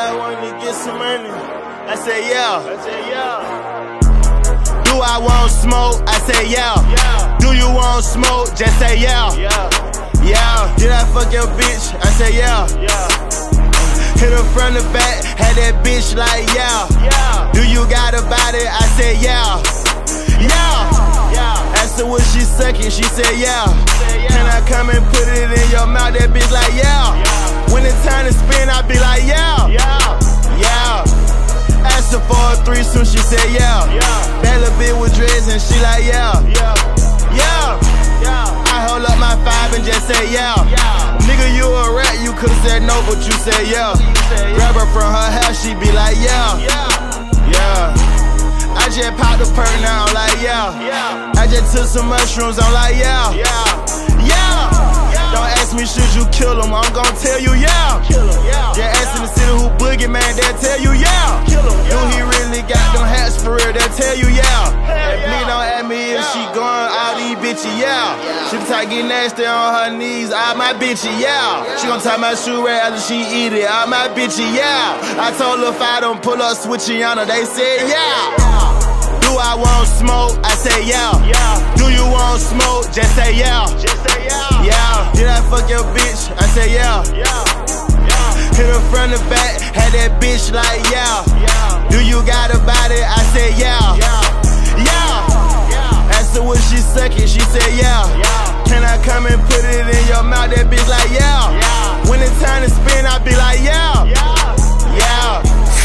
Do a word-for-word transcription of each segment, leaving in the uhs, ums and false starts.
I want to get some money. I say yeah. I say yeah. Do I want smoke? I say yeah. Yeah. Do you want smoke? Just say yeah. Yeah. Yeah. Did I fuck your bitch? I say yeah. Yeah. Hit her from the back, had that bitch like yeah. Yeah. Do you got a body? I say yeah. Yeah. Yeah. Asked her was she sucking, she said yeah. Say yeah. Can I come and put it in your mouth? That bitch like yeah. Yeah. When it's time to spin, I be like yeah. Yeah. Yeah. Asked her for a threesome, she said yeah. Yeah. That little bitch with dreads and she like yeah. Yeah. Yeah. Yeah. I hold up my five and just say yeah. Yeah. Nigga, you a rat, you could've said no, but you said yeah. say yeah. Grab her from her house, she be like yeah. Yeah. Yeah. I just popped a perk now, I'm like yeah. Yeah. I just took some mushrooms, I'm like yeah. Yeah. Yeah. Don't ask me should you kill him, I'm gon' tell you yeah. Kill him. Yeah. Just ask in the city who boogie man, they'll tell you yeah. Kill him. Do Yeah. he really got them hats for real, they'll tell you yeah. Hell If yeah. nigga don't ask me if Yeah. she going, all these bitches yeah. She the type get nasty on her knees, all my bitches yeah. She gon' tie my shoe right after she eat it, all my bitches yeah. I told her if I don't pull up switching on her, they said yeah. Do I want smoke? I say yeah. Yeah. Do you want smoke? Just say yeah. Just say yeah. Yeah. Did I fuck your bitch? I say yeah. Yeah. Yeah. Hit her from the back, had that bitch like yeah. Yeah. Do you got a body? I say yeah. Yeah. Yeah. Yeah. Asked her was she sucking? She said yeah. Yeah. Can I come and put it in your mouth? That bitch like yeah. Yeah. When it's time to spin, I be like yeah. Yeah. Yeah.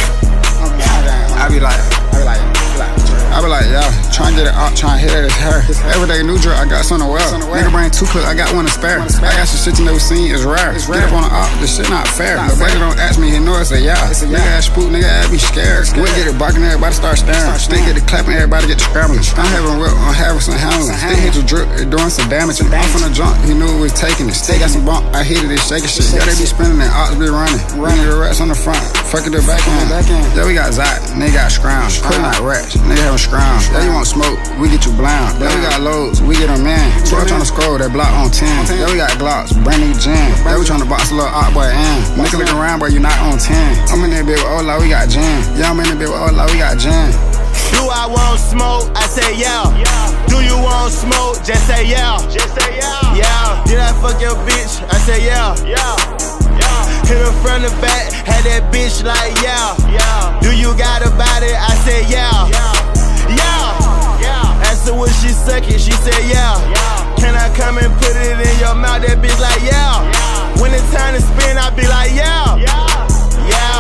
I be like, I be like, I be like, yeah, trying to get it out, trying to hit it, it's her. Everyday new drip, I got something well. Nigga bring two clips, I got one to spare. I got some shit you never seen, it's rare. Get up on the op, this shit not fair. The buddy don't ask me, he know it's a yeah. Nigga ass spook, nigga ass be scared. We get it barking, everybody start staring. Stick get it clapping, everybody get to scrambling. I'm having whip, I'm having some handling. Stick hit your drip, it doing some damage. I'm from the jump, he knew it was taking it. Stick got some bump, I hit it, it shaking shit. Yeah, they be spinning it, ops be running. Running the rats on the front, fucking the back end. Yeah, we got Zot, nigga got scrounge. Putting out rats, nigga having scrounge. Yeah, you want smoke, we get you blind. Yeah, we got loads, we get them in. twelve trying to scroll, that block on ten. Yeah, we got Glocks, brand new gin. Yeah, we trying to box a little op boy in. Nigga look around, boy, you not on ten. I'm in that bit with Ola, we got gin. Yeah, I'm in that bit with Ola, we got gin. Do I want smoke? I say yeah. Yeah. Do you want smoke? Just say yeah. Just say yeah. Yeah. Did I fuck your bitch? I say yeah. Yeah. Yeah. Hit her from the back, had that bitch like yeah. Yeah. Do you got a body? I say yeah. Yeah. Yeah. Yeah. Asked her was she sucking? She said yeah. Yeah. Can I come and put it in your mouth? That bitch like yeah. Yeah. When it's time to spin, I be like yeah. Yeah. Yeah.